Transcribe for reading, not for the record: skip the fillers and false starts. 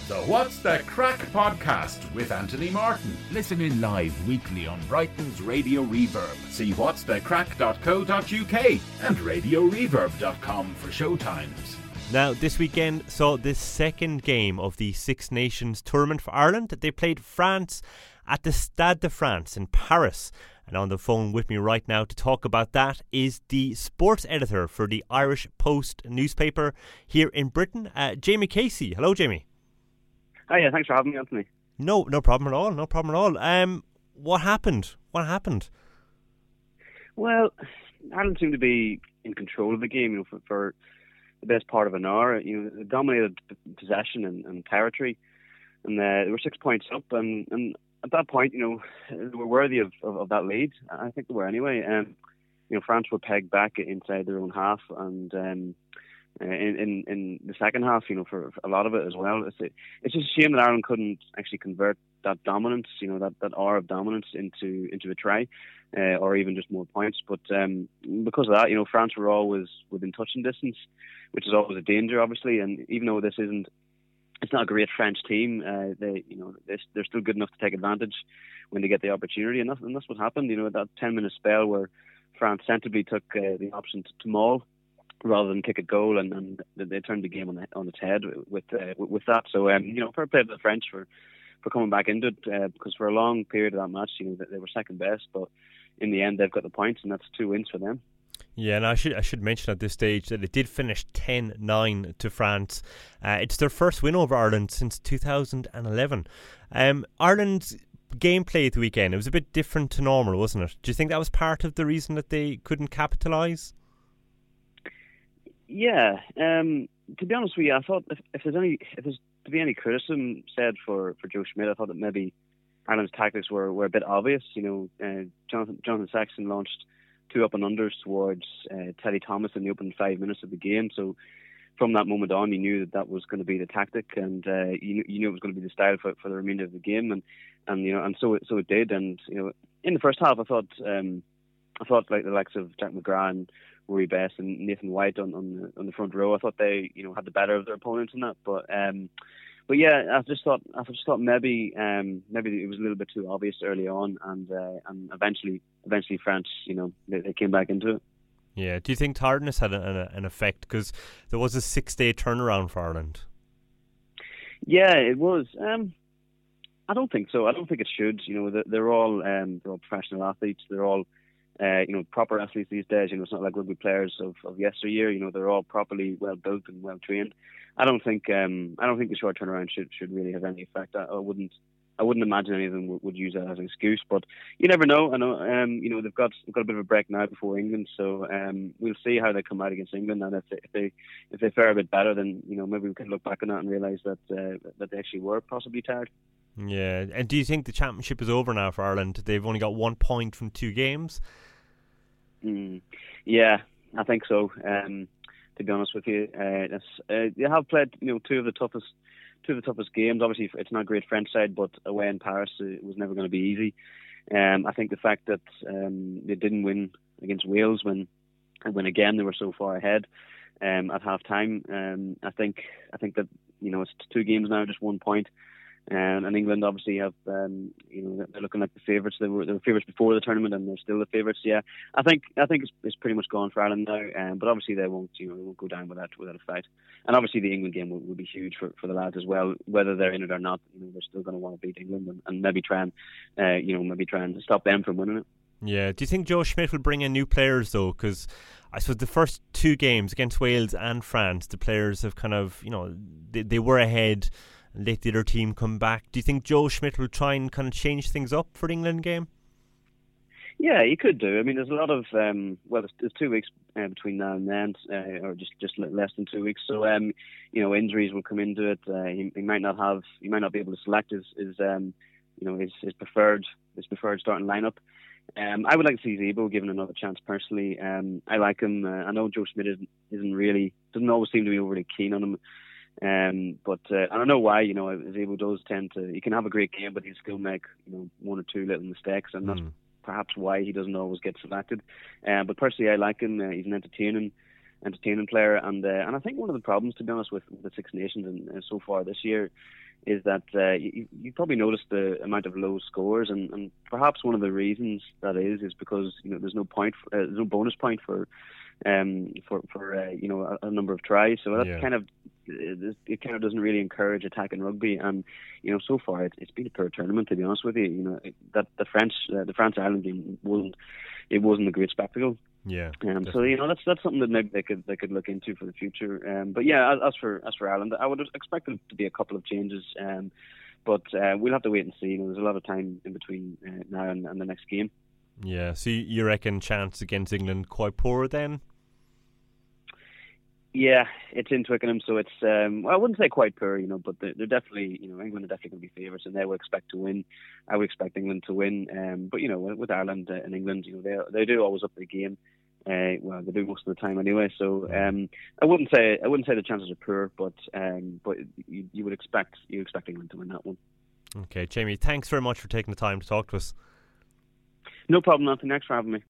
The What's the Crack podcast with Anthony Martin. Listen in live weekly on Brighton's Radio Reverb. See whatsthecrack.co.uk and radioreverb.com for showtimes. Now, this weekend saw the second game of the Six Nations tournament for Ireland. They played France at the Stade de France in Paris. And on the phone with me right now to talk about that is the sports editor for the Irish Post newspaper here in Britain, Jamie Casey. Hello, Jamie. Hi, thanks for having me, Anthony. No problem at all. No problem at all. What happened? Well, Ireland seemed to be in control of the game, for the best part of an hour. They dominated possession and territory, and they were 6 points up. And at that point, they were worthy of that lead. I think they were anyway. France were pegged back inside their own half, and in the second half, for a lot of it as well. It's just a shame that Ireland couldn't actually convert that dominance, that hour of dominance into a try, or even just more points. But because of that, France were always within touching distance, which is always a danger, obviously. And even though it's not a great French team, they're still good enough to take advantage when they get the opportunity, and that's what happened. That 10-minute spell where France sensibly took the option to maul rather than kick a goal, and they turned the game on its head with that. So fair play to the French for coming back into it, because for a long period of that match, they were second best, but in the end they've got the points, and that's 2 wins for them. Yeah, and I should mention at this stage that it did finish 10-9 to France. It's their first win over Ireland since 2011. Ireland's gameplay at the weekend, it was a bit different to normal, wasn't it? Do you think that was part of the reason that they couldn't capitalise? Yeah, to be honest with you, I thought if there's to be any criticism said for Joe Schmidt, I thought that maybe Ireland's tactics were a bit obvious. Jonathan Sexton launched 2 up and unders towards Teddy Thomas in the opening 5 minutes of the game. So from that moment on, you knew that was going to be the tactic, and you knew it was going to be the style for the remainder of the game, and so it did. And in the first half, I thought like the likes of Jack McGrath and Rory Best and Nathan White on the front row, I thought they had the better of their opponents in that. But yeah, I just thought maybe it was a little bit too obvious early on, and eventually France, they came back into it. Yeah. Do you think tiredness had an effect? Because there was a 6-day turnaround for Ireland. Yeah, it was. I don't think so. I don't think it should. They're all professional athletes. They're all proper athletes these days. It's not like rugby players of yesteryear. They're all properly well built and well trained. I don't think the short turnaround should really have any effect. I wouldn't imagine any of them would use that as an excuse. But you never know. I know they've got a bit of a break now before England, so we'll see how they come out against England. And if they fare a bit better, then maybe we can look back on that and realise that they actually were possibly tired. Yeah. And do you think the championship is over now for Ireland? They've only got 1 point from 2 games. Yeah, I think so. To be honest with you, they have played two of the toughest games. Obviously, it's not a great French side, but away in Paris, it was never going to be easy. I think the fact that they didn't win against Wales when again they were so far ahead at half time. I think that it's 2 games now, just 1 point. And England obviously have, they're looking like the favourites. They were favourites before the tournament, and they're still the favourites. Yeah, I think it's pretty much gone for Ireland now. But obviously they won't go down without a fight. And obviously the England game will be huge for the lads as well. Whether they're in it or not, they're still going to want to beat England and maybe try and stop them from winning it. Yeah. Do you think Joe Schmidt will bring in new players though? Because I suppose the first 2 games against Wales and France, the players have kind of they were ahead. Let the other team come back. Do you think Joe Schmidt will try and kind of change things up for the England game? Yeah, he could do. I mean, there's a lot of there's 2 weeks between now and then, or just less than 2 weeks. So injuries will come into it. He might not be able to select his preferred starting lineup. I would like to see Zebo given another chance personally. I like him. I know Joe Schmidt doesn't always seem to be overly keen on him. But I don't know why. Zebo does tend to. He can have a great game, but he'll still make 1 or 2 little mistakes, and that's perhaps why he doesn't always get selected. But personally, I like him. He's an entertaining player, and I think one of the problems, to be honest, with the Six Nations and so far this year is that you probably noticed the amount of low scores, and perhaps one of the reasons that is because there's no bonus point for a number of tries, so that's kind of doesn't really encourage attacking rugby, and so far it's been a poor tournament, to be honest with you. That the France Ireland game wasn't a great spectacle. Yeah. So that's something that maybe they could look into for the future. But yeah, as for Ireland, I would expect there to be a couple of changes. But we'll have to wait and see. There's a lot of time in between now and the next game. Yeah. So you reckon chance against England quite poor then? Yeah, it's in Twickenham, so it's I wouldn't say quite poor, but they're definitely, England are definitely going to be favourites, and they will expect to win. I would expect England to win, but with Ireland and England, they do always up their game. Well, they do most of the time anyway. So I wouldn't say the chances are poor, but you would expect England to win that one. Okay, Jamie, thanks very much for taking the time to talk to us. No problem, Anthony. Thanks for having me.